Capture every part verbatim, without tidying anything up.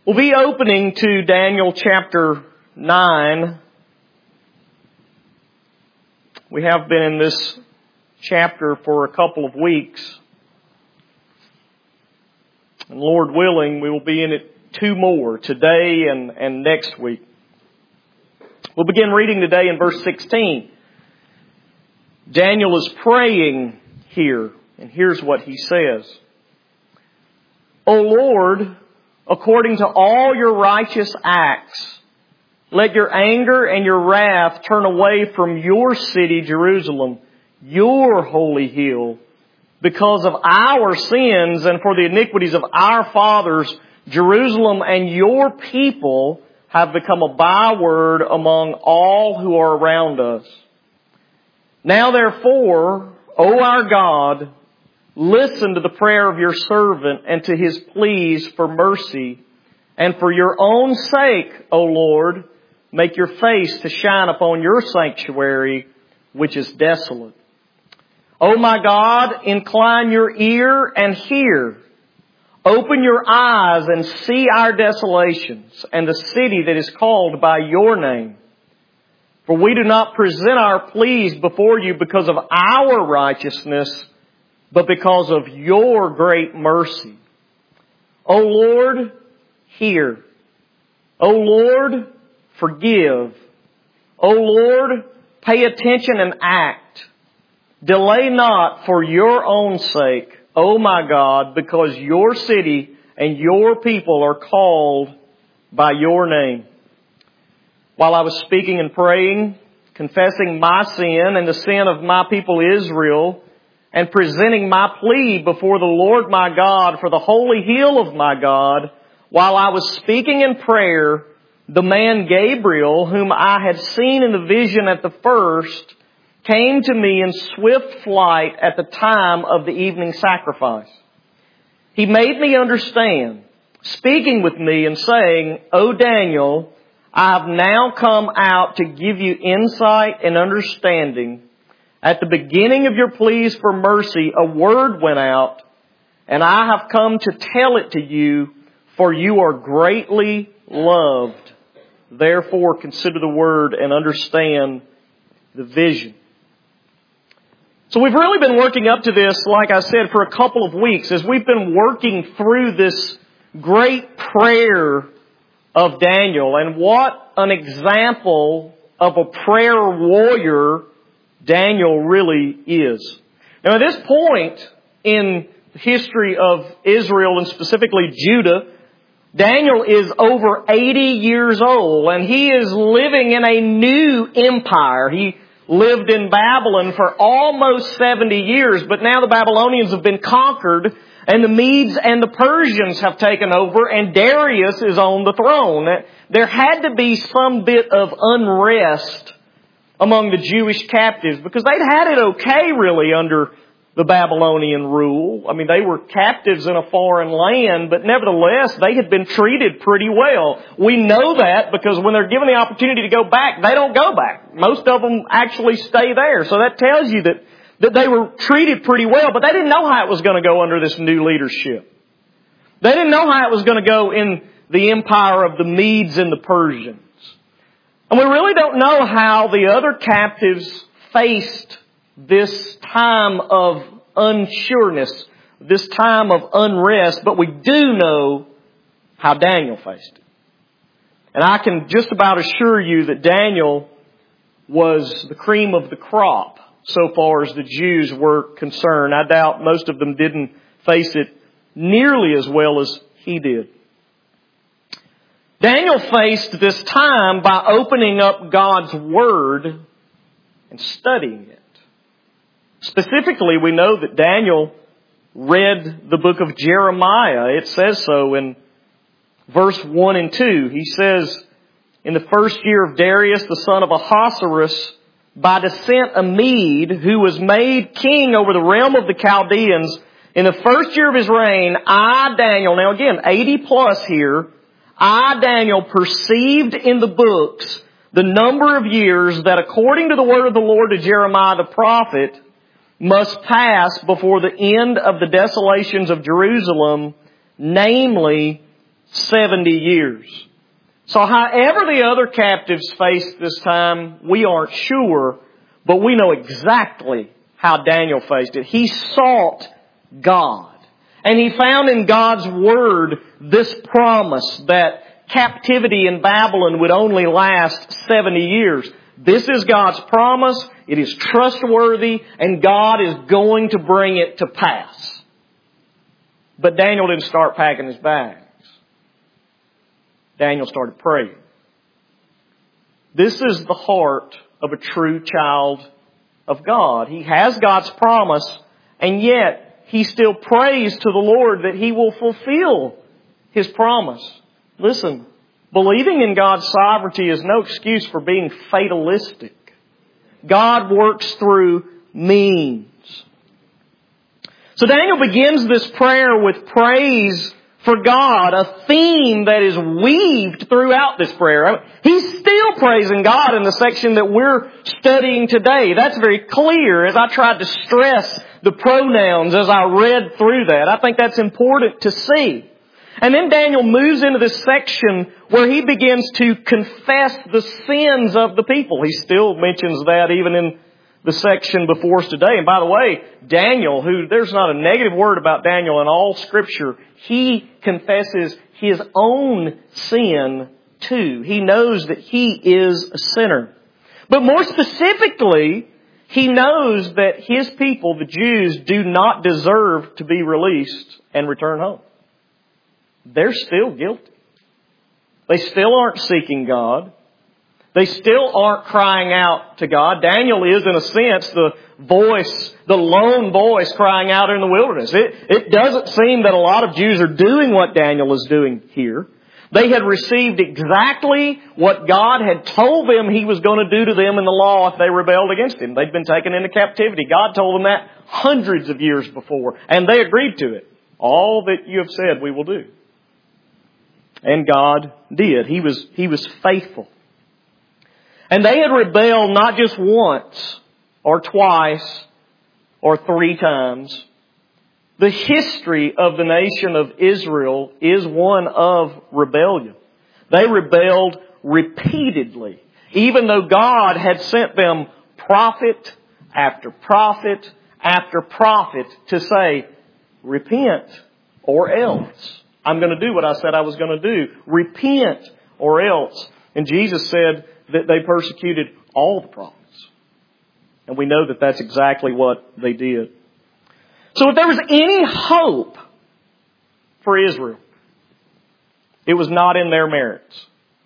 We'll be opening to Daniel chapter nine. We have been in this chapter for a couple of weeks. And Lord willing, we will be in it two more, today and, and next week. We'll begin reading today in verse sixteen. Daniel is praying here, and here's what he says. O Lord, according to all your righteous acts, let your anger and your wrath turn away from your city, Jerusalem, your holy hill, because of our sins and for the iniquities of our fathers. Jerusalem and your people have become a byword among all who are around us. Now therefore, O our God, listen to the prayer of your servant and to his pleas for mercy. And for your own sake, O Lord, make your face to shine upon your sanctuary, which is desolate. O my God, incline your ear and hear. Open your eyes and see our desolations and the city that is called by your name. For we do not present our pleas before you because of our righteousness, but because of your great mercy. O Lord, hear. O Lord, forgive. O Lord, pay attention and act. Delay not for your own sake, O my God, because your city and your people are called by your name. While I was speaking and praying, confessing my sin and the sin of my people Israel, and presenting my plea before the Lord my God for the holy hill of my God, while I was speaking in prayer, the man Gabriel, whom I had seen in the vision at the first, came to me in swift flight at the time of the evening sacrifice. He made me understand, speaking with me and saying, O Daniel, I have now come out to give you insight and understanding. At the beginning of your pleas for mercy, a word went out, and I have come to tell it to you, for you are greatly loved. Therefore, consider the word and understand the vision. So we've really been working up to this, like I said, for a couple of weeks as we've been working through this great prayer of Daniel. And what an example of a prayer warrior Daniel really is. Now at this point in the history of Israel and specifically Judah, Daniel is over eighty years old and he is living in a new empire. He lived in Babylon for almost seventy years, but now the Babylonians have been conquered and the Medes and the Persians have taken over and Darius is on the throne. There had to be some bit of unrest among the Jewish captives because they'd had it okay really under the Babylonian rule. I mean, they were captives in a foreign land, but nevertheless, they had been treated pretty well. We know that because when they're given the opportunity to go back, they don't go back. Most of them actually stay there. So that tells you that, that they were treated pretty well, but they didn't know how it was going to go under this new leadership. They didn't know how it was going to go in the empire of the Medes and the Persians. And we really don't know how the other captives faced this time of unsureness, this time of unrest, but we do know how Daniel faced it. And I can just about assure you that Daniel was the cream of the crop so far as the Jews were concerned. I doubt most of them didn't face it nearly as well as he did. Daniel faced this time by opening up God's Word and studying it. Specifically, we know that Daniel read the book of Jeremiah. It says so in verse one and two. He says, in the first year of Darius, the son of Ahasuerus, by descent a Mede, who was made king over the realm of the Chaldeans, in the first year of his reign, I, Daniel, now again, eighty plus here, I, Daniel, perceived in the books the number of years that according to the word of the Lord to Jeremiah the prophet must pass before the end of the desolations of Jerusalem, namely seventy years. So however the other captives faced this time, we aren't sure, but we know exactly how Daniel faced it. He sought God. And he found in God's Word this promise that captivity in Babylon would only last seventy years. This is God's promise. It is trustworthy, and God is going to bring it to pass. But Daniel didn't start packing his bags. Daniel started praying. This is the heart of a true child of God. He has God's promise, and yet he still prays to the Lord that He will fulfill His promise. Listen, believing in God's sovereignty is no excuse for being fatalistic. God works through means. So Daniel begins this prayer with praise for God, a theme that is weaved throughout this prayer. He's still praising God in the section that we're studying today. That's very clear as I tried to stress the pronouns as I read through that. I think that's important to see. And then Daniel moves into this section where he begins to confess the sins of the people. He still mentions that even in the section before us today. And by the way, Daniel, who there's not a negative word about Daniel in all Scripture, he confesses his own sin too. He knows that he is a sinner. But more specifically, he knows that his people, the Jews, do not deserve to be released and return home. They're still guilty. They still aren't seeking God. They still aren't crying out to God. Daniel is, in a sense, the voice, the lone voice crying out in the wilderness. It, it doesn't seem that a lot of Jews are doing what Daniel is doing here. They had received exactly what God had told them He was going to do to them in the law if they rebelled against Him. They'd been taken into captivity. God told them that hundreds of years before, and they agreed to it. All that you have said we will do. And God did. He was, He was faithful. And they had rebelled not just once or twice or three times. The history of the nation of Israel is one of rebellion. They rebelled repeatedly, even though God had sent them prophet after prophet after prophet to say, repent or else. I'm going to do what I said I was going to do. Repent or else. And Jesus said that they persecuted all the prophets. And we know that that's exactly what they did. So if there was any hope for Israel, it was not in their merits.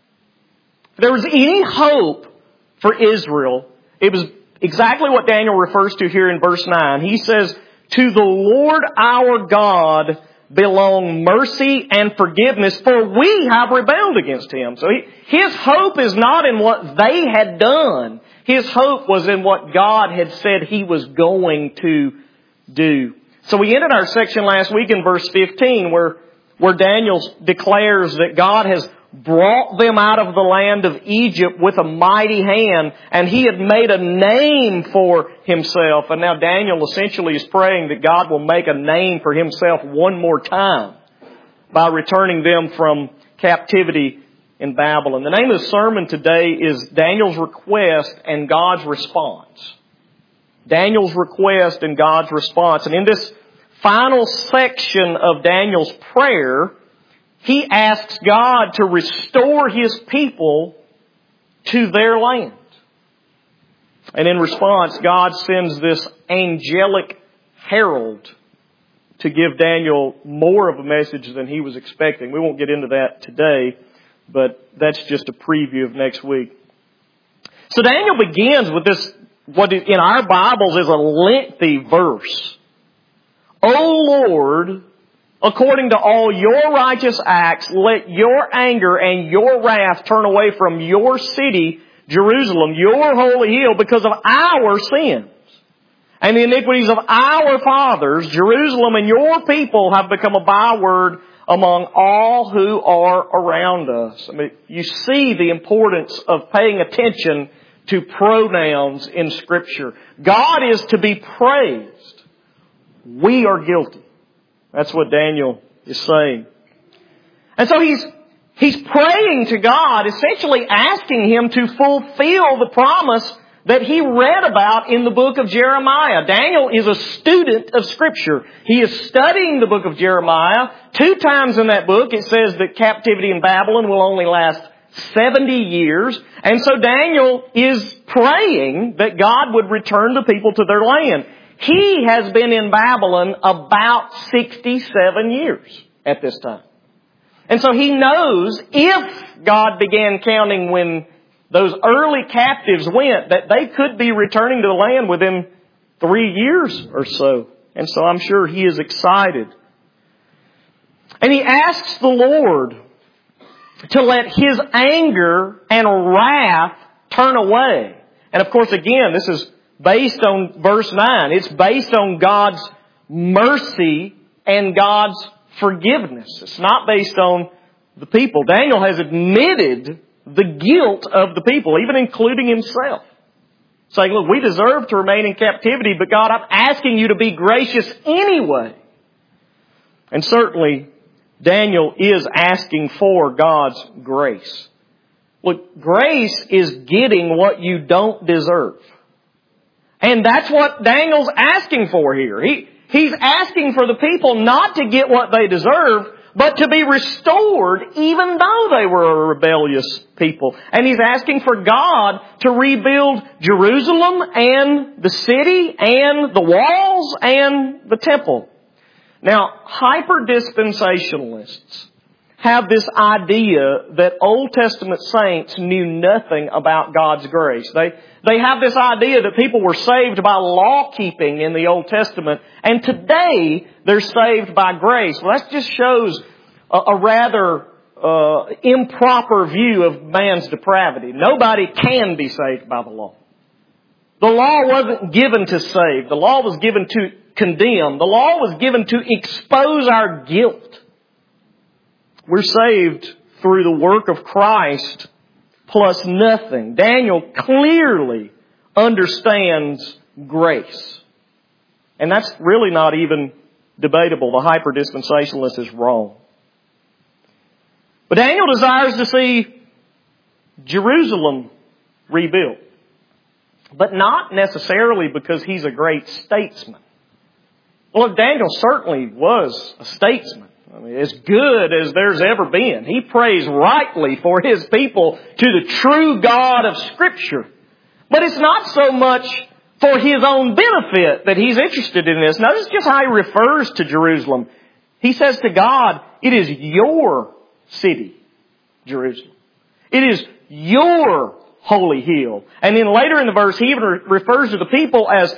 If there was any hope for Israel, it was exactly what Daniel refers to here in verse nine. He says, to the Lord our God belong mercy and forgiveness, for we have rebelled against Him. So he, his hope is not in what they had done. His hope was in what God had said He was going to do. So we ended our section last week in verse fifteen where, where Daniel declares that God has brought them out of the land of Egypt with a mighty hand, and He had made a name for Himself. And now Daniel essentially is praying that God will make a name for Himself one more time by returning them from captivity in Babylon. The name of the sermon today is Daniel's Request and God's Response. Daniel's request and God's response. And in this final section of Daniel's prayer, he asks God to restore His people to their land. And in response, God sends this angelic herald to give Daniel more of a message than he was expecting. We won't get into that today, but that's just a preview of next week. So Daniel begins with this, what in our Bibles is a lengthy verse. O Lord, according to all your righteous acts, let your anger and your wrath turn away from your city, Jerusalem, your holy hill, because of our sins and the iniquities of our fathers. Jerusalem and your people have become a byword among all who are around us. I mean, you see the importance of paying attention to pronouns in Scripture. God is to be praised. We are guilty. That's what Daniel is saying. And so he's, he's praying to God, essentially asking Him to fulfill the promise that he read about in the book of Jeremiah. Daniel is a student of Scripture. He is studying the book of Jeremiah. Two times in that book it says that captivity in Babylon will only last seventy years. And so Daniel is praying that God would return the people to their land. He has been in Babylon about sixty-seven years at this time. And so he knows if God began counting when those early captives went, that they could be returning to the land within three years or so. And so I'm sure he is excited. And he asks the Lord to let His anger and wrath turn away. And of course, again, this is based on verse nine. It's based on God's mercy and God's forgiveness. It's not based on the people. Daniel has admitted the guilt of the people, even including himself. Saying, look, we deserve to remain in captivity, but God, I'm asking you to be gracious anyway. And certainly, Daniel is asking for God's grace. Look, grace is getting what you don't deserve. And that's what Daniel's asking for here. He, he's asking for the people not to get what they deserve, but to be restored even though they were a rebellious people. And he's asking for God to rebuild Jerusalem and the city and the walls and the temple. Now, hyper-dispensationalists have this idea that Old Testament saints knew nothing about God's grace. They, they have this idea that people were saved by law-keeping in the Old Testament, and today they're saved by grace. Well, that just shows a, a rather uh, improper view of man's depravity. Nobody can be saved by the law. The law wasn't given to save. The law was given to condemn. The law was given to expose our guilt. We're saved through the work of Christ plus nothing. Daniel clearly understands grace. And that's really not even debatable. The hyper-dispensationalist is wrong. But Daniel desires to see Jerusalem rebuilt. But not necessarily because he's a great statesman. Well, Daniel certainly was a statesman. I mean, as good as there's ever been. He prays rightly for his people to the true God of Scripture. But it's not so much for his own benefit that he's interested in this. Notice just how he refers to Jerusalem. He says to God, it is your city, Jerusalem. It is your holy hill. And then later in the verse, he even refers to the people as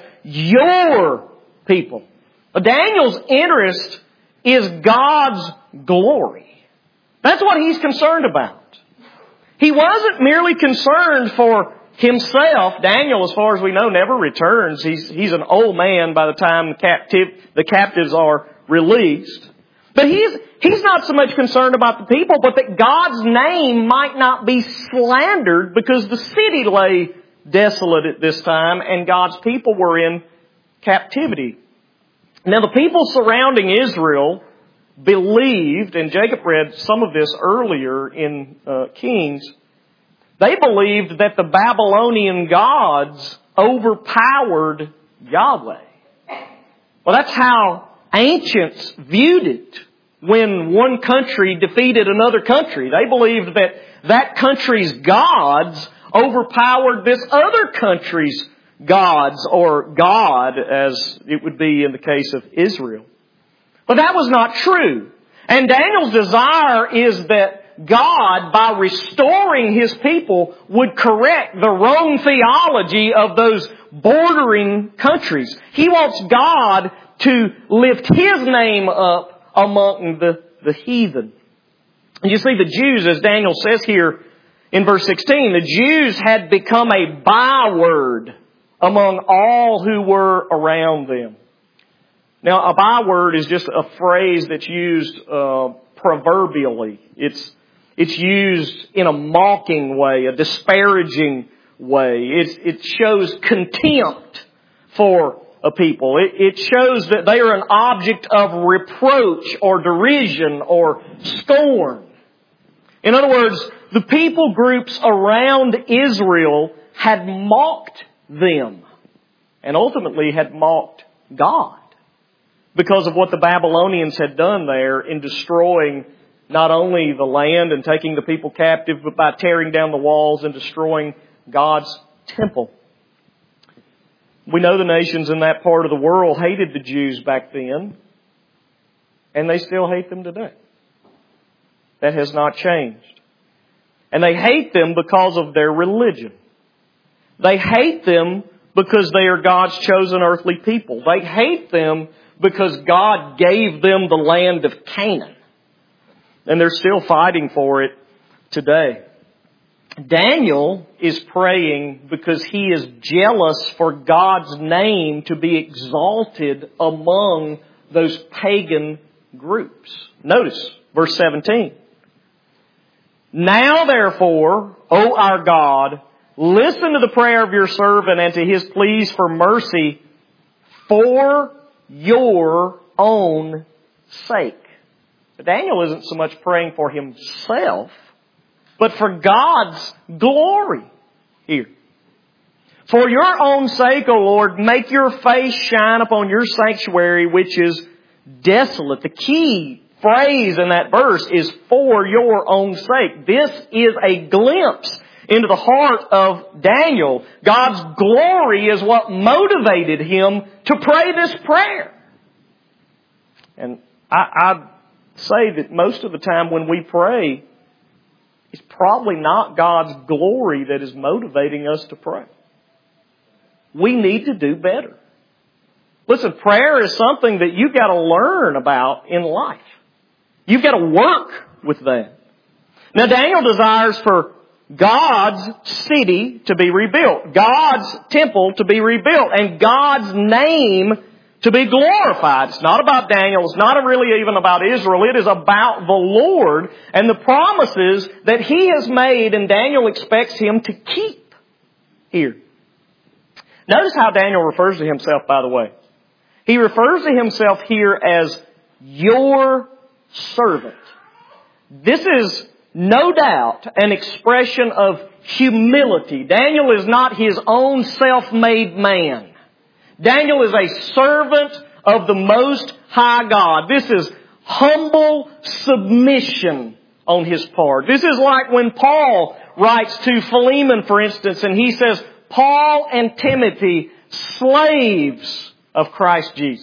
your people. But Daniel's interest is God's glory. That's what he's concerned about. He wasn't merely concerned for himself. Daniel, as far as we know, never returns. He's, he's an old man by the time the, captive, the captives are released. But he's, he's not so much concerned about the people, but that God's name might not be slandered because the city lay desolate at this time and God's people were in captivity. Now, the people surrounding Israel believed, and Jacob read some of this earlier in uh, Kings, they believed that the Babylonian gods overpowered Yahweh. Well, that's how ancients viewed it when one country defeated another country. They believed that that country's gods overpowered this other country's gods, or God, as it would be in the case of Israel. But that was not true. And Daniel's desire is that God, by restoring His people, would correct the wrong theology of those bordering countries. He wants God to lift His name up among the, the heathen. And you see, the Jews, as Daniel says here in verse sixteen, the Jews had become a byword among all who were around them. Now, a byword is just a phrase that's used uh, proverbially. It's it's used in a mocking way, a disparaging way. It, it shows contempt for a people. It, it shows that they are an object of reproach or derision or scorn. In other words, the people groups around Israel had mocked them and ultimately had mocked God because of what the Babylonians had done there in destroying not only the land and taking the people captive, but by tearing down the walls and destroying God's temple. We know the nations in that part of the world hated the Jews back then, and they still hate them today. That has not changed. And they hate them because of their religion. They hate them because they are God's chosen earthly people. They hate them because God gave them the land of Canaan. And they're still fighting for it today. Daniel is praying because he is jealous for God's name to be exalted among those pagan groups. Notice verse seventeen. Now therefore, O our God, listen to the prayer of your servant and to his pleas for mercy for your own sake. But Daniel isn't so much praying for himself, but for God's glory here. For your own sake, O Lord, make your face shine upon your sanctuary, which is desolate. The key phrase in that verse is for your own sake. This is a glimpse into the heart of Daniel. God's glory is what motivated him to pray this prayer. And I, I'd say that most of the time when we pray, it's probably not God's glory that is motivating us to pray. We need to do better. Listen, prayer is something that you've got to learn about in life. You've got to work with that. Now Daniel desires for God's city to be rebuilt, God's temple to be rebuilt, and God's name to be glorified. It's not about Daniel. It's not really even about Israel. It is about the Lord and the promises that He has made, and Daniel expects Him to keep here. Notice how Daniel refers to himself, by the way. He refers to himself here as your servant. This is no doubt an expression of humility. Daniel is not his own self-made man. Daniel is a servant of the Most High God. This is humble submission on his part. This is like when Paul writes to Philemon, for instance, and he says, Paul and Timothy, slaves of Christ Jesus.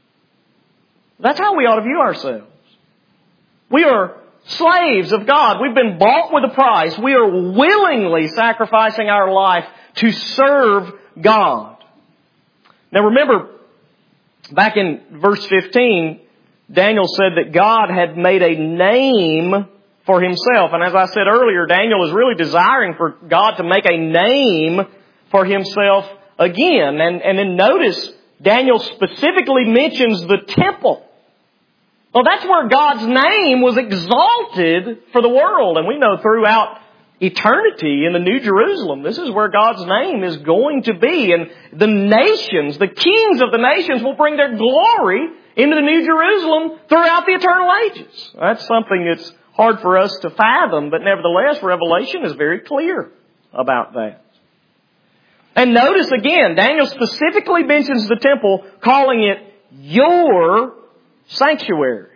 That's how we ought to view ourselves. We are slaves of God. We've been bought with a price. We are willingly sacrificing our life to serve God. Now remember, back in verse fifteen, Daniel said that God had made a name for Himself. And as I said earlier, Daniel is really desiring for God to make a name for Himself again. And, and then notice, Daniel specifically mentions the temple. Well, that's where God's name was exalted for the world. And we know throughout eternity in the New Jerusalem, this is where God's name is going to be. And the nations, the kings of the nations will bring their glory into the New Jerusalem throughout the eternal ages. That's something that's hard for us to fathom, but nevertheless, Revelation is very clear about that. And notice again, Daniel specifically mentions the temple, calling it your sanctuary.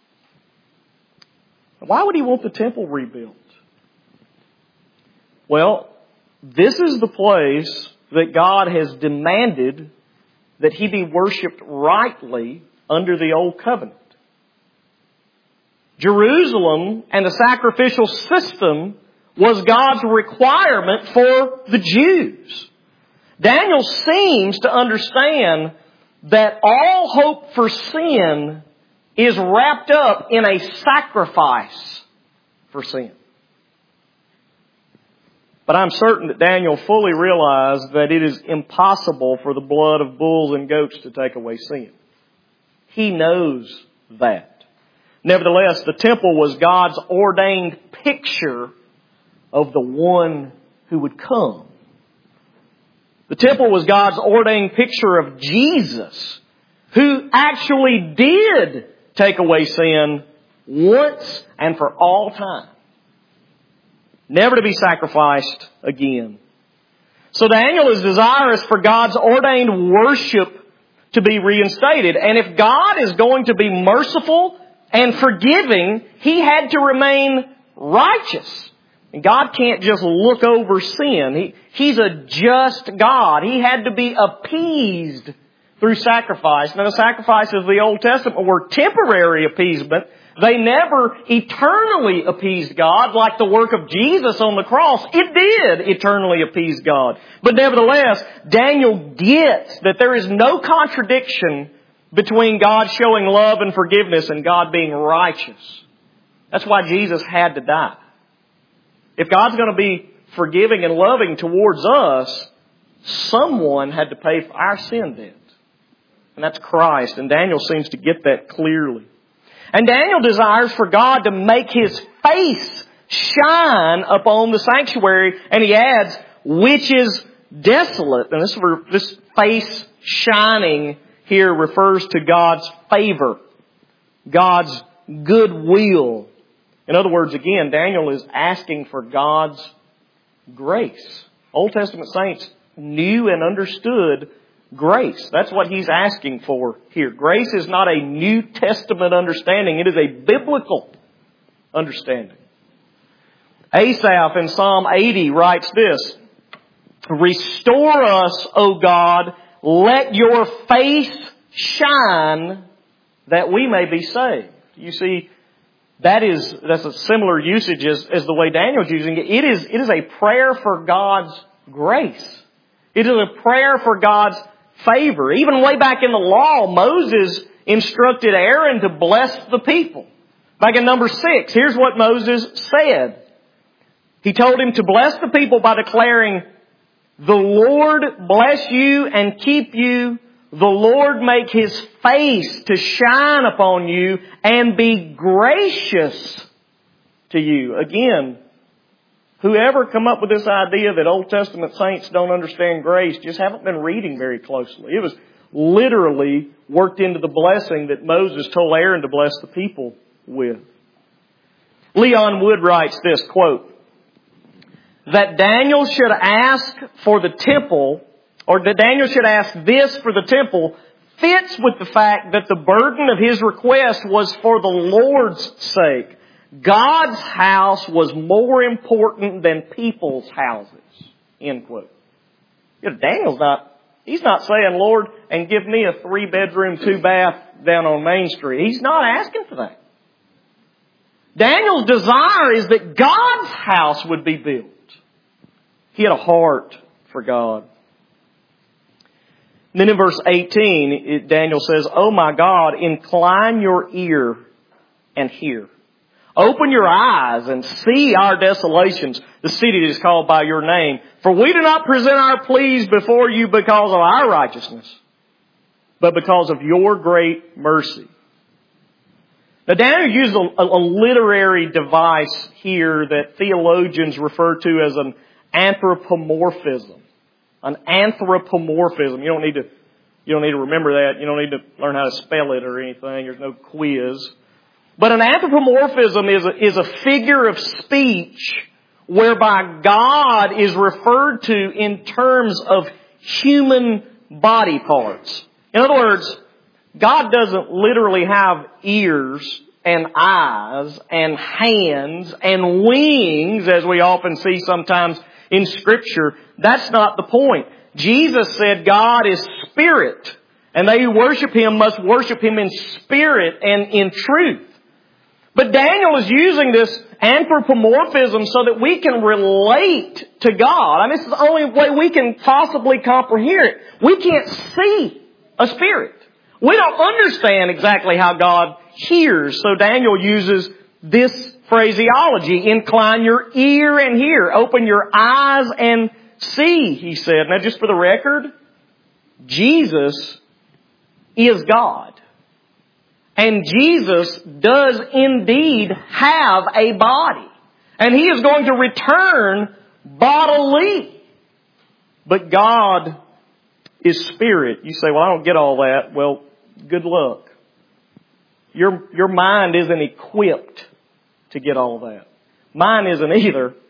Why would he want the temple rebuilt? Well, this is the place that God has demanded that He be worshipped rightly under the Old Covenant. Jerusalem and the sacrificial system was God's requirement for the Jews. Daniel seems to understand that all hope for sin is wrapped up in a sacrifice for sin. But I'm certain that Daniel fully realized that it is impossible for the blood of bulls and goats to take away sin. He knows that. Nevertheless, the temple was God's ordained picture of the one who would come. The temple was God's ordained picture of Jesus, who actually did take away sin once and for all time. never to be sacrificed again. So Daniel is desirous for God's ordained worship to be reinstated. And if God is going to be merciful and forgiving, He had to remain righteous. And God can't just look over sin. He, he's a just God. He had to be appeased through sacrifice. Now the sacrifices of the Old Testament were temporary appeasement. They never eternally appeased God like the work of Jesus on the cross. It did eternally appease God. But nevertheless, Daniel gets that there is no contradiction between God showing love and forgiveness and God being righteous. That's why Jesus had to die. If God's going to be forgiving and loving towards us, someone had to pay for our sin debt. And that's Christ. And Daniel seems to get that clearly. And Daniel desires for God to make His face shine upon the sanctuary. And he adds, which is desolate. And this, this face shining here refers to God's favor, God's goodwill. In other words, again, Daniel is asking for God's grace. Old Testament saints knew and understood grace. That's what he's asking for here. Grace is not a New Testament understanding. It is a biblical understanding. Asaph in Psalm eighty writes this, restore us, O God, let your face shine that we may be saved. You see, That is, that's a similar usage as, as the way Daniel's using it. It is, it is a prayer for God's grace. It is a prayer for God's favor. Even way back in the law, Moses instructed Aaron to bless the people. Back in number six, here's what Moses said. He told him to bless the people by declaring, the Lord bless you and keep you. The Lord make His face to shine upon you and be gracious to you. Again, whoever come up with this idea that Old Testament saints don't understand grace just haven't been reading very closely. It was literally worked into the blessing that Moses told Aaron to bless the people with. Leon Wood writes this, quote, that Daniel should ask for the temple Or that Daniel should ask this for the temple fits with the fact that the burden of his request was for the Lord's sake. God's house was more important than people's houses. End quote. You know, Daniel's not, he's not saying, Lord, and give me a three bedroom, two bath down on Main Street. He's not asking for that. Daniel's desire is that God's house would be built. He had a heart for God. Then in verse eighteen, it, Daniel says, oh my God, incline your ear and hear. Open your eyes and see our desolations, the city that is called by your name. For we do not present our pleas before you because of our righteousness, but because of your great mercy. Now Daniel used a, a literary device here that theologians refer to as an anthropomorphism. An anthropomorphism. You don't need to, you don't need to remember that. You don't need to learn how to spell it or anything. There's no quiz. But an anthropomorphism is a, is a figure of speech whereby God is referred to in terms of human body parts. In other words, God doesn't literally have ears and eyes and hands and wings, as we often see sometimes in Scripture. That's not the point. Jesus said God is spirit, and they who worship Him must worship Him in spirit and in truth. But Daniel is using this anthropomorphism so that we can relate to God. I mean, this is the only way we can possibly comprehend it. We can't see a spirit. We don't understand exactly how God hears. So Daniel uses this phraseology. Incline your ear and hear. Open your eyes and see, he said. Now just for the record, Jesus is God. And Jesus does indeed have a body. And He is going to return bodily. But God is spirit. You say, well, I don't get all that. Well, good luck. Your, your mind isn't equipped to get all that. Mine isn't either.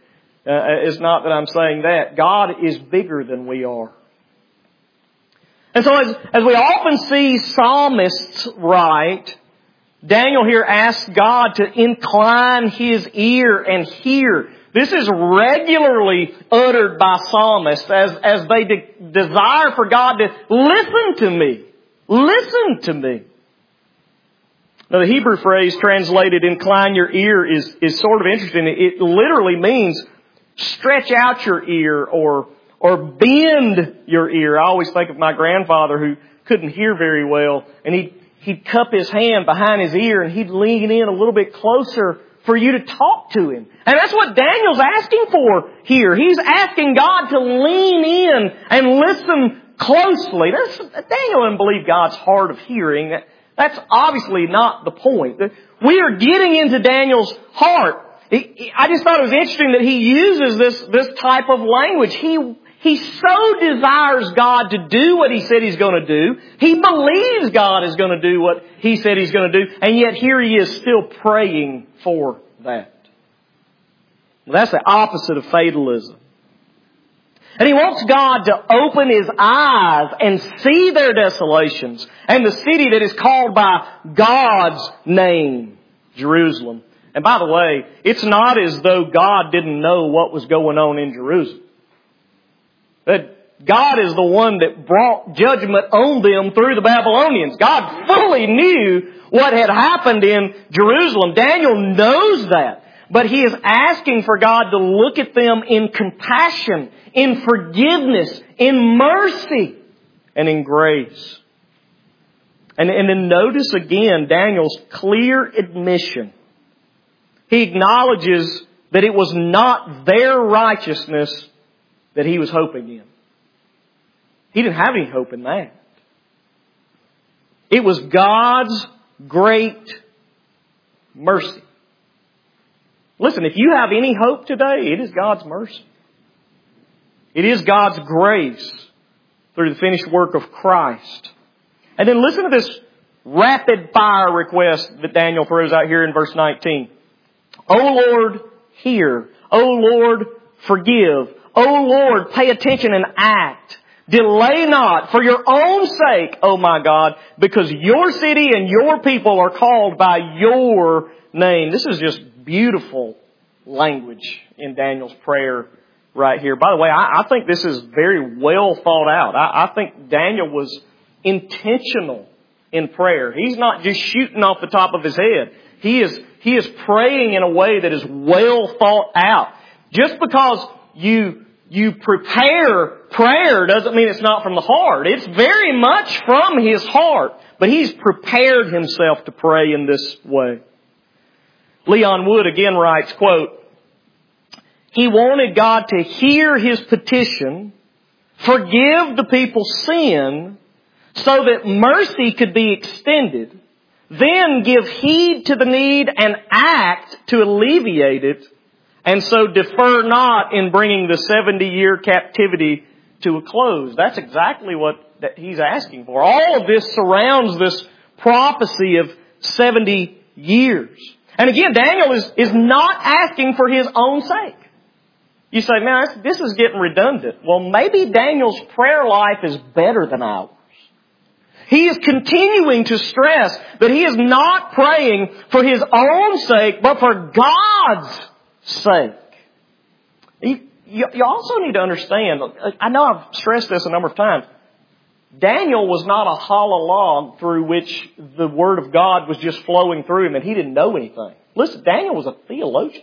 Uh, it's not that I'm saying that. God is bigger than we are. And so as, as we often see psalmists write, Daniel here asks God to incline His ear and hear. This is regularly uttered by psalmists as, as they de- desire for God to listen to me. Listen to me. Now the Hebrew phrase translated incline your ear is, is sort of interesting. It literally means stretch out your ear or, or bend your ear. I always think of my grandfather who couldn't hear very well, and he'd, he'd cup his hand behind his ear and he'd lean in a little bit closer for you to talk to him. And that's what Daniel's asking for here. He's asking God to lean in and listen closely. That's, Daniel didn't believe God's hard of hearing. That's obviously not the point. We are getting into Daniel's heart. I just thought it was interesting that he uses this, this type of language. He, he so desires God to do what He said He's going to do. He believes God is going to do what He said He's going to do. And yet here he is still praying for that. Well, that's the opposite of fatalism. And he wants God to open His eyes and see their desolations and the city that is called by God's name, Jerusalem. And by the way, it's not as though God didn't know what was going on in Jerusalem. That God is the one that brought judgment on them through the Babylonians. God fully knew what had happened in Jerusalem. Daniel knows that. But he is asking for God to look at them in compassion, in forgiveness, in mercy, and in grace. And, and then notice again Daniel's clear admission. He acknowledges that it was not their righteousness that he was hoping in. He didn't have any hope in that. It was God's great mercy. Listen, if you have any hope today, it is God's mercy. It is God's grace through the finished work of Christ. And then listen to this rapid fire request that Daniel throws out here in verse nineteen. O Lord, hear. O Lord, forgive. O Lord, pay attention and act. Delay not for your own sake, O my God, because your city and your people are called by your name. This is just beautiful language in Daniel's prayer right here. By the way, I, I think this is very well thought out. I, I think Daniel was intentional in prayer. He's not just shooting off the top of his head. He is, he is praying in a way that is well thought out. Just because you, you prepare prayer doesn't mean it's not from the heart. It's very much from his heart. But he's prepared himself to pray in this way. Leon Wood again writes, quote, he wanted God to hear his petition, forgive the people's sin, so that mercy could be extended, then give heed to the need and act to alleviate it, and so defer not in bringing the seventy-year captivity to a close. That's exactly what that he's asking for. All of this surrounds this prophecy of seventy years. And again, Daniel is, is not asking for his own sake. You say, man, this is getting redundant. Well, maybe Daniel's prayer life is better than ours. He is continuing to stress that he is not praying for his own sake, but for God's sake. You, you, you also need to understand, I know I've stressed this a number of times, Daniel was not a hollow log through which the Word of God was just flowing through him and he didn't know anything. Listen, Daniel was a theologian.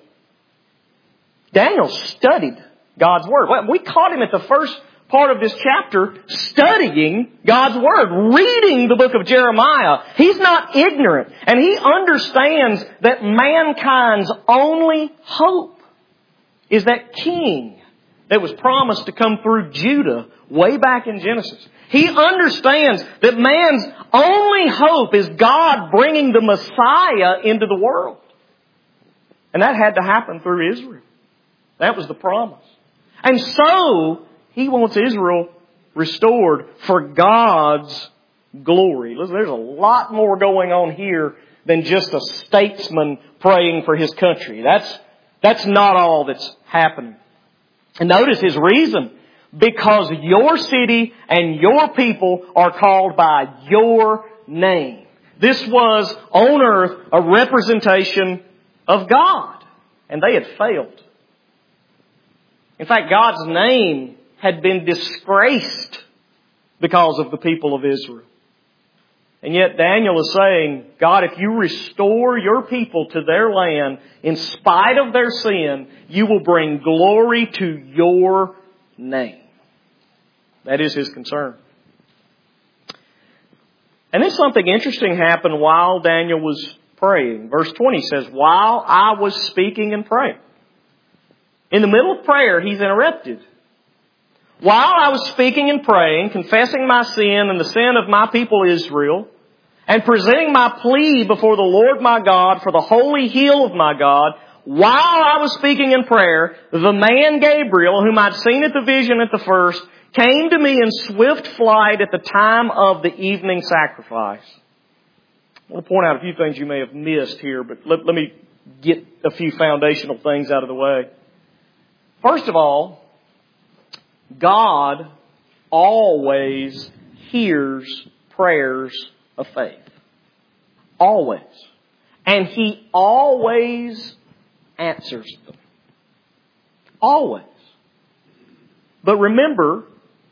Daniel studied God's Word. We caught him at the first part of this chapter studying God's Word, reading the book of Jeremiah. He's not ignorant, and he understands that mankind's only hope is that king that was promised to come through Judah way back in Genesis. He understands that man's only hope is God bringing the Messiah into the world. And that had to happen through Israel. That was the promise. And so, he wants Israel restored for God's glory. Listen, there's a lot more going on here than just a statesman praying for his country. That's, that's not all that's happening. And notice his reason. Because your city and your people are called by your name. This was on earth a representation of God. And they had failed. In fact, God's name had been disgraced because of the people of Israel. And yet Daniel is saying, God, if you restore your people to their land in spite of their sin, you will bring glory to your name. That is his concern. And then something interesting happened while Daniel was praying. Verse twenty says, while I was speaking and praying. In the middle of prayer, he's interrupted. While I was speaking and praying, confessing my sin and the sin of my people Israel, and presenting my plea before the Lord my God for the holy hill of my God, while I was speaking in prayer, the man Gabriel, whom I'd seen at the vision at the first, came to me in swift flight at the time of the evening sacrifice. I want to point out a few things you may have missed here, but let, let me get a few foundational things out of the way. First of all, God always hears prayers of faith. Always. And He always answers them. Always. But remember,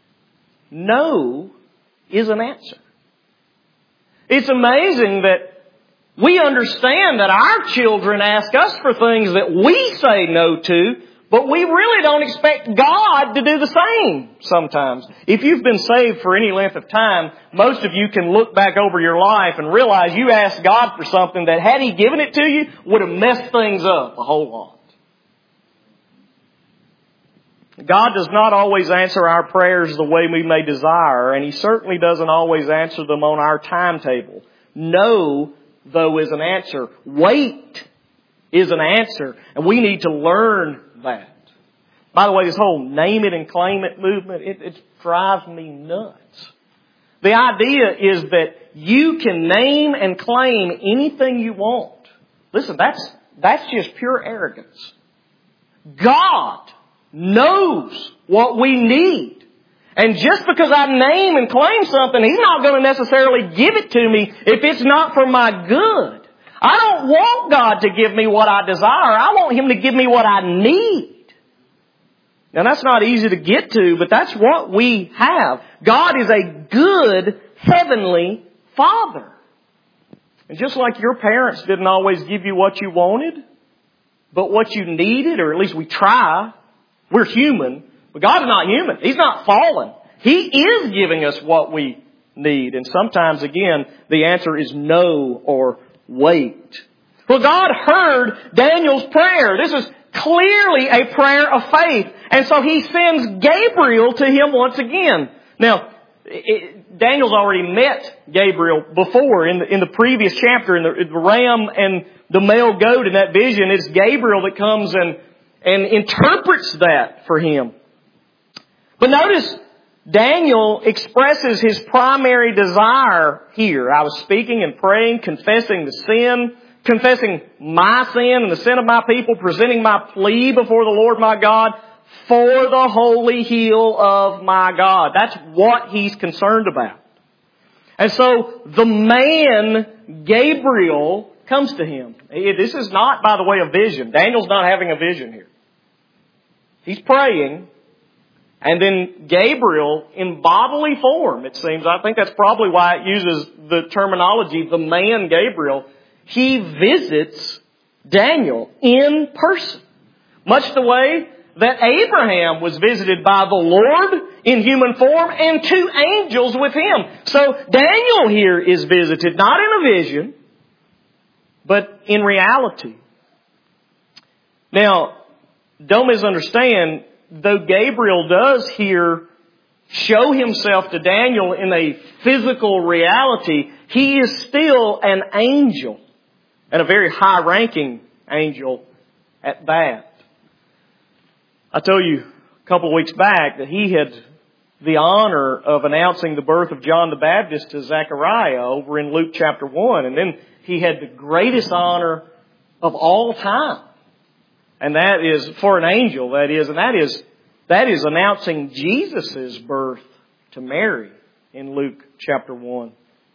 no is an answer. It's amazing that we understand that our children ask us for things that we say no to, but we really don't expect God to do the same sometimes. If you've been saved for any length of time, most of you can look back over your life and realize you asked God for something that, had He given it to you, would have messed things up a whole lot. God does not always answer our prayers the way we may desire, and He certainly doesn't always answer them on our timetable. No, though, is an answer. Wait is an answer, and we need to learn that. By the way, this whole name it and claim it movement, it, it drives me nuts. The idea is that you can name and claim anything you want. Listen, that's, that's just pure arrogance. God knows what we need. And just because I name and claim something, He's not going to necessarily give it to me if it's not for my good. I don't want God to give me what I desire. I want Him to give me what I need. Now that's not easy to get to, but that's what we have. God is a good heavenly Father. And just like your parents didn't always give you what you wanted, but what you needed, or at least we try. We're human, but God is not human. He's not fallen. He is giving us what we need. And sometimes, again, the answer is no or wait. Well, God heard Daniel's prayer. This is clearly a prayer of faith. And so He sends Gabriel to him once again. Now, it, Daniel's already met Gabriel before in the, in the previous chapter, in the, in the ram and the male goat in that vision. It's Gabriel that comes and And interprets that for him. But notice, Daniel expresses his primary desire here. I was speaking and praying, confessing the sin, confessing my sin and the sin of my people, presenting my plea before the Lord my God for the holy hill of my God. That's what he's concerned about. And so the man, Gabriel, comes to him. This is not, by the way, a vision. Daniel's not having a vision here. He's praying, and then Gabriel, in bodily form, it seems, I think that's probably why it uses the terminology, the man Gabriel, he visits Daniel in person. Much the way that Abraham was visited by the Lord in human form and two angels with him. So Daniel here is visited, not in a vision, but in reality. Now, don't misunderstand, though Gabriel does here show himself to Daniel in a physical reality, he is still an angel, and a very high-ranking angel at that. I told you a couple of weeks back that he had the honor of announcing the birth of John the Baptist to Zechariah over in Luke chapter one, and then he had the greatest honor of all time. And that is, for an angel, that is, and that is That is announcing Jesus' birth to Mary in Luke chapter one.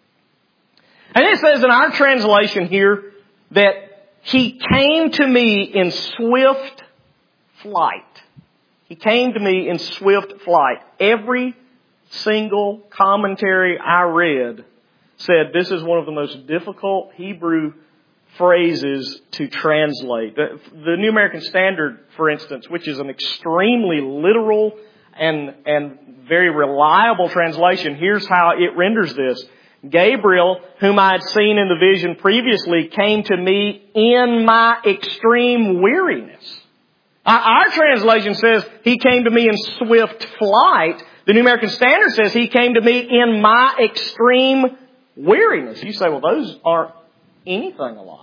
And it says in our translation here that He came to me in swift flight. He came to me in swift flight. Every single commentary I read said this is one of the most difficult Hebrew phrases to translate. The, the New American Standard, for instance, which is an extremely literal and, and very reliable translation, here's how it renders this. Gabriel, whom I had seen in the vision previously, came to me in my extreme weariness. Our translation says He came to me in swift flight. The New American Standard says He came to me in my extreme weariness. You say, well, those aren't anything alike.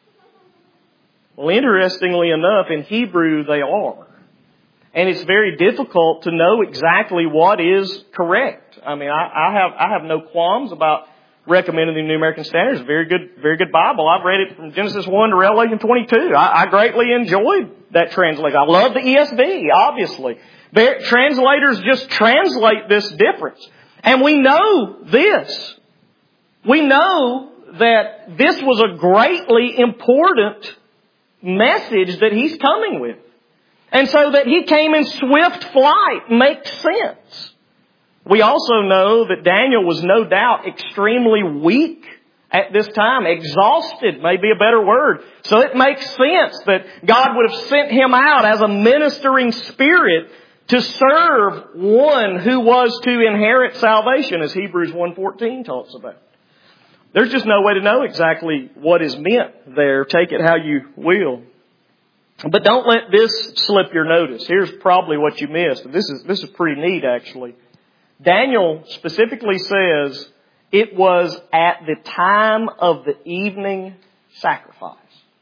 Well, interestingly enough, in Hebrew they are. And it's very difficult to know exactly what is correct. I mean, I, I have I have no qualms about recommending the New American Standard. It's a very good, very good Bible. I've read it from Genesis one to Revelation twenty-two. I, I greatly enjoyed that translation. I love the E S V, obviously. Their translators just translate this difference. And we know this. We know that this was a greatly important message that He's coming with. And so that He came in swift flight makes sense. We also know that Daniel was no doubt extremely weak at this time. Exhausted may be a better word. So it makes sense that God would have sent him out as a ministering spirit to serve one who was to inherit salvation, as Hebrews one fourteen talks about. There's just no way to know exactly what is meant there. Take it how you will. But don't let this slip your notice. Here's probably what you missed. This is, this is pretty neat, actually. Daniel specifically says it was at the time of the evening sacrifice.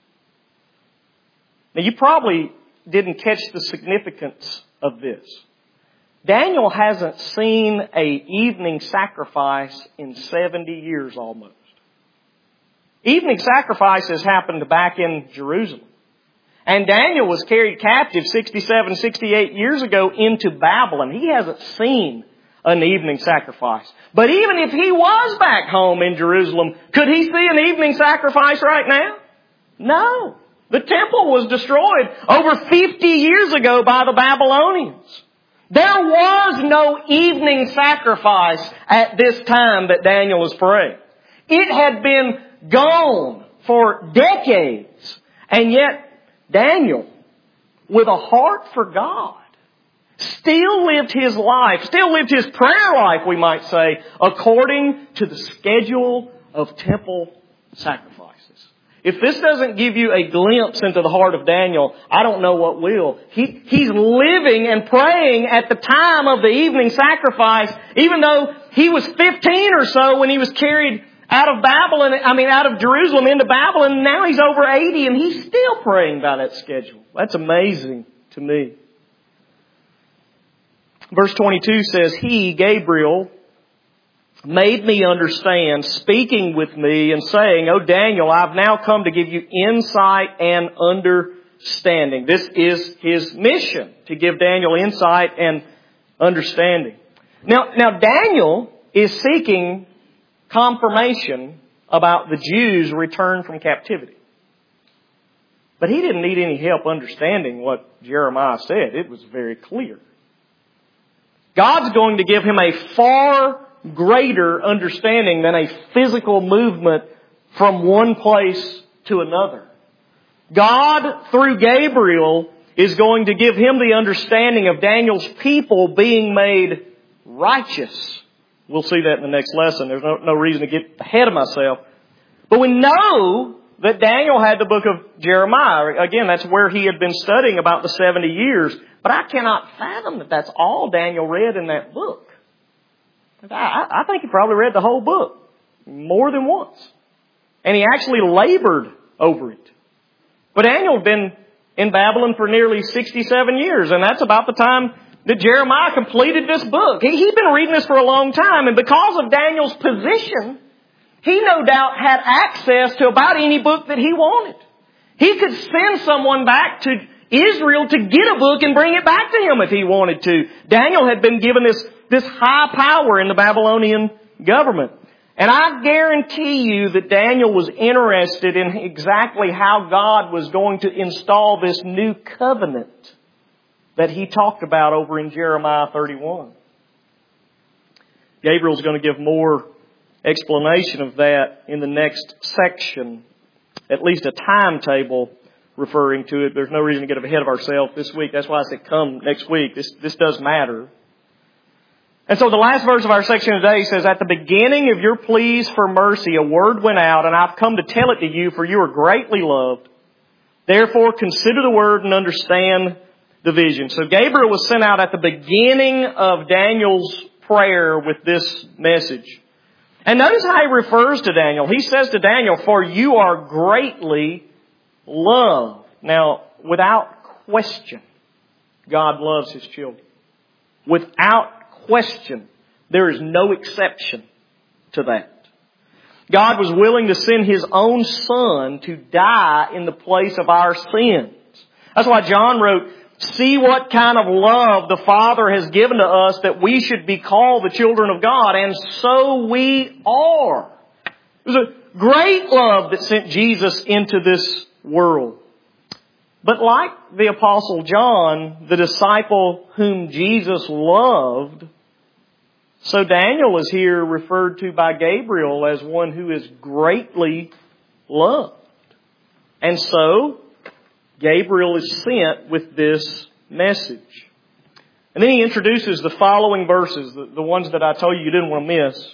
Now, you probably didn't catch the significance of this. Daniel hasn't seen an evening sacrifice in seventy years almost. Evening sacrifices happened back in Jerusalem. And Daniel was carried captive sixty-seven, sixty-eight years ago into Babylon. He hasn't seen an evening sacrifice. But even if he was back home in Jerusalem, could he see an evening sacrifice right now? No. The temple was destroyed over fifty years ago by the Babylonians. There was no evening sacrifice at this time that Daniel was praying. It had been gone for decades. And yet, Daniel, with a heart for God, still lived his life, still lived his prayer life, we might say, according to the schedule of temple sacrifices. If this doesn't give you a glimpse into the heart of Daniel, I don't know what will. He, he's living and praying at the time of the evening sacrifice, even though he was fifteen or so when he was carried out of Babylon, I mean out of Jerusalem into Babylon, and now he's over eighty and he's still praying by that schedule. That's amazing to me. Verse twenty-two says, He, Gabriel, made me understand, speaking with me and saying, O Daniel, I've now come to give you insight and understanding. This is his mission, to give Daniel insight and understanding. Now, now Daniel is seeking confirmation about the Jews' return from captivity. But he didn't need any help understanding what Jeremiah said. It was very clear. God's going to give him a far greater understanding than a physical movement from one place to another. God, through Gabriel, is going to give him the understanding of Daniel's people being made righteous. We'll see that in the next lesson. There's no, no reason to get ahead of myself. But we know that Daniel had the book of Jeremiah. Again, that's where he had been studying about the seventy years. But I cannot fathom that that's all Daniel read in that book. I, I think he probably read the whole book more than once. And he actually labored over it. But Daniel had been in Babylon for nearly sixty-seven years. And that's about the time that Jeremiah completed this book. He, he'd been reading this for a long time. And because of Daniel's position, he no doubt had access to about any book that he wanted. He could send someone back to Israel to get a book and bring it back to him if he wanted to. Daniel had been given this, this high power in the Babylonian government. And I guarantee you that Daniel was interested in exactly how God was going to install this new covenant that he talked about over in Jeremiah thirty-one. Gabriel's going to give more explanation of that in the next section, at least a timetable referring to it. There's no reason to get ahead of ourselves this week. That's why I said come next week. This, this does matter. And so the last verse of our section today says, at the beginning of your pleas for mercy, a word went out, and I've come to tell it to you, for you are greatly loved. Therefore, consider the word and understand the vision. So Gabriel was sent out at the beginning of Daniel's prayer with this message. And notice how he refers to Daniel. He says to Daniel, for you are greatly loved. Now, without question, God loves His children. Without question, there is no exception to that. God was willing to send His own Son to die in the place of our sins. That's why John wrote, see what kind of love the Father has given to us that we should be called the children of God. And so we are. It was a great love that sent Jesus into this world. But like the Apostle John, the disciple whom Jesus loved, so Daniel is here referred to by Gabriel as one who is greatly loved. And so Gabriel is sent with this message. And then he introduces the following verses, the, the ones that I told you you didn't want to miss,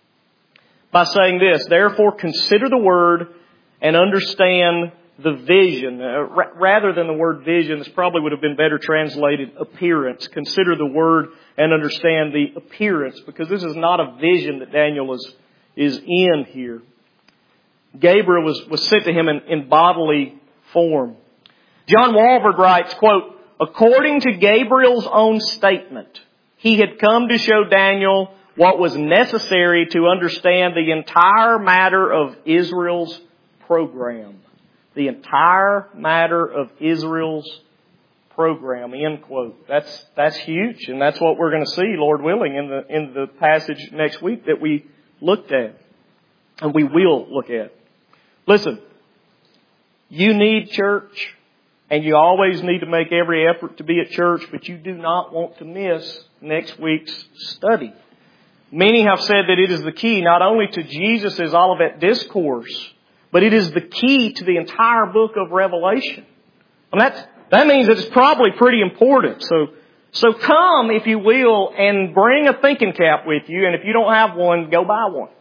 by saying this, therefore consider the word and understand the vision. Uh, ra- rather than the word vision, this probably would have been better translated appearance. Consider the word and understand the appearance, because this is not a vision that Daniel is, is in here. Gabriel was, was sent to him in, in bodily form. John Walvoord writes, quote, according to Gabriel's own statement, he had come to show Daniel what was necessary to understand the entire matter of Israel's program. The entire matter of Israel's program, end quote. That's, that's huge, and that's what we're going to see, Lord willing, in the, in the passage next week that we looked at, and we will look at. Listen, you need church, and you always need to make every effort to be at church, but you do not want to miss next week's study. Many have said that it is the key not only to Jesus' Olivet Discourse, but it is the key to the entire book of Revelation. And that's, that means that it's probably pretty important. So, so come, if you will, and bring a thinking cap with you, and if you don't have one, go buy one.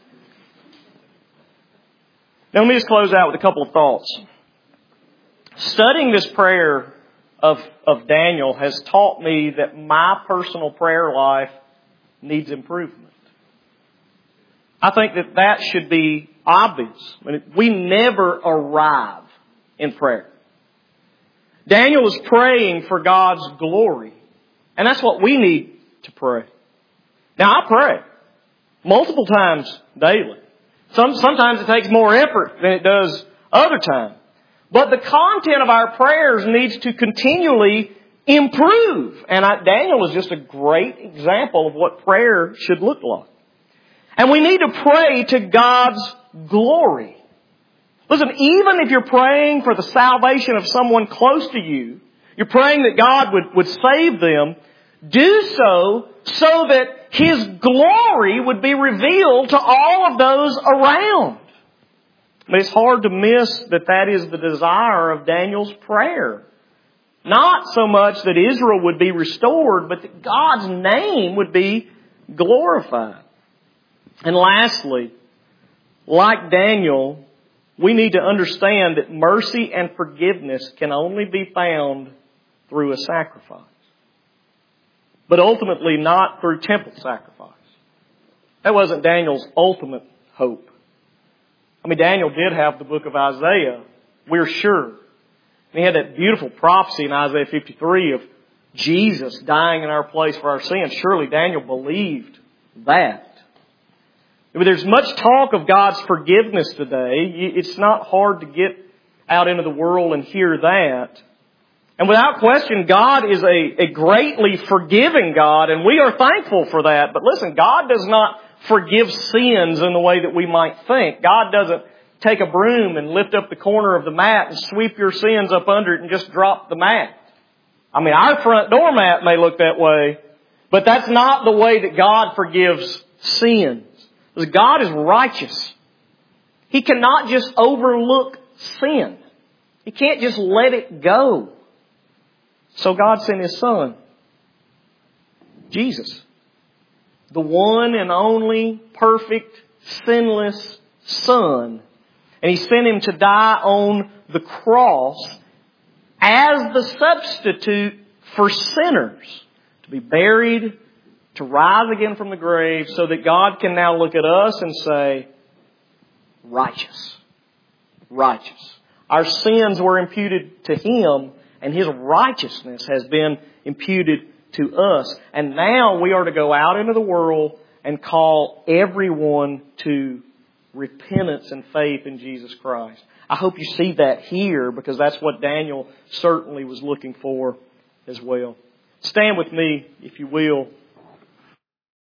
Now let me just close out with a couple of thoughts. Studying this prayer of, of Daniel has taught me that my personal prayer life needs improvement. I think that that should be obvious. We never arrive in prayer. Daniel was praying for God's glory. And that's what we need to pray. Now I pray multiple times daily. Some, sometimes it takes more effort than it does other times. But the content of our prayers needs to continually improve. And I, Daniel is just a great example of what prayer should look like. And we need to pray to God's glory. Listen, even if you're praying for the salvation of someone close to you, you're praying that God would, would save them, do so so that His glory would be revealed to all of those around. But it's hard to miss that that is the desire of Daniel's prayer. Not so much that Israel would be restored, but that God's name would be glorified. And lastly, like Daniel, we need to understand that mercy and forgiveness can only be found through a sacrifice. But ultimately not through temple sacrifice. That wasn't Daniel's ultimate hope. I mean, Daniel did have the book of Isaiah, we're sure. And he had that beautiful prophecy in Isaiah fifty-three of Jesus dying in our place for our sins. Surely Daniel believed that. But there's much talk of God's forgiveness today. It's not hard to get out into the world and hear that. And without question, God is a, a greatly forgiving God, and we are thankful for that. But listen, God does not forgive sins in the way that we might think. God doesn't take a broom and lift up the corner of the mat and sweep your sins up under it and just drop the mat. I mean, our front door mat may look that way, but that's not the way that God forgives sins. Because God is righteous. He cannot just overlook sin. He can't just let it go. So God sent His Son, Jesus, the one and only perfect, sinless Son. And He sent Him to die on the cross as the substitute for sinners, to be buried, to rise again from the grave, so that God can now look at us and say, righteous. Righteous. Our sins were imputed to Him, and His righteousness has been imputed to us. And now we are to go out into the world and call everyone to repentance and faith in Jesus Christ. I hope you see that here, because that's what Daniel certainly was looking for as well. Stand with me, if you will.